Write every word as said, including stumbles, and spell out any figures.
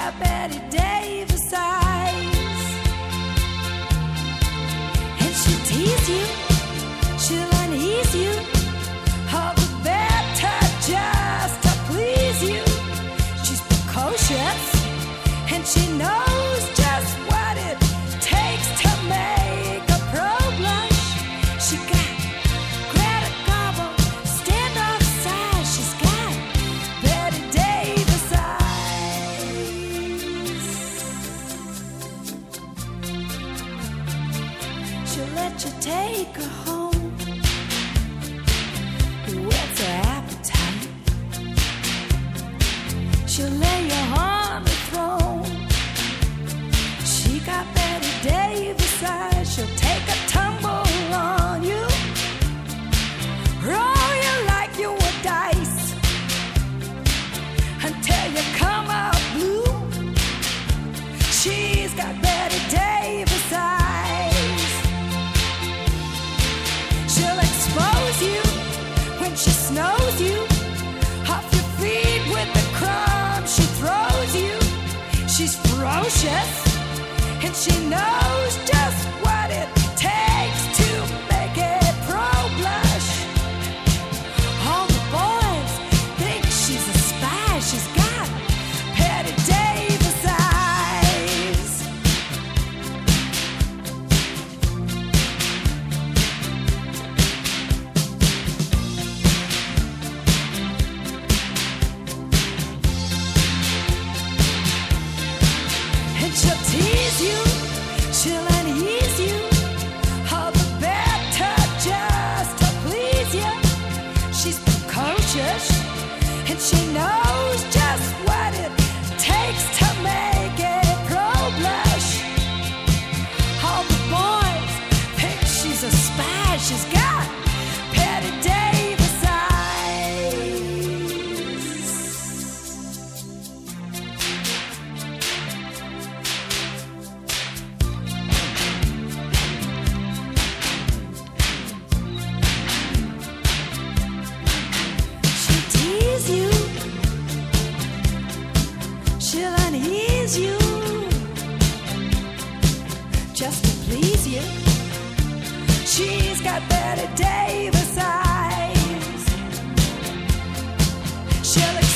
got Betty Davis eyes. And she'll tease you, she'll unease you, all the better just to please you. She's precocious, and she knows just what it takes to make a pro blush. She got Greta Garbo, standoff size. She's got Betty Davis eyes. She'll let you take her home. Whet's her appetite? She'll lay you on the throne. She got Betty Davis eyes. She'll take a tumble on you, roll you like you were dice, until you come out blue. She's got Betty Davis eyes. She'll expose you when she snows you off your feet with the crumbs she throws you. She's ferocious, and she knows just what it takes to make it pro blush. All the boys think she's a spy. She's got Betty Davis eyes. And she'll tease you, she'll unease you, all the better just to please you. She's precocious, and she knows just what it takes to make it pro blush. All the boys think she's a spy. She's got Betty Davis eyes. She'll tease you, she'll unease you, just to please you. She's got Betty Davis eyes. She'll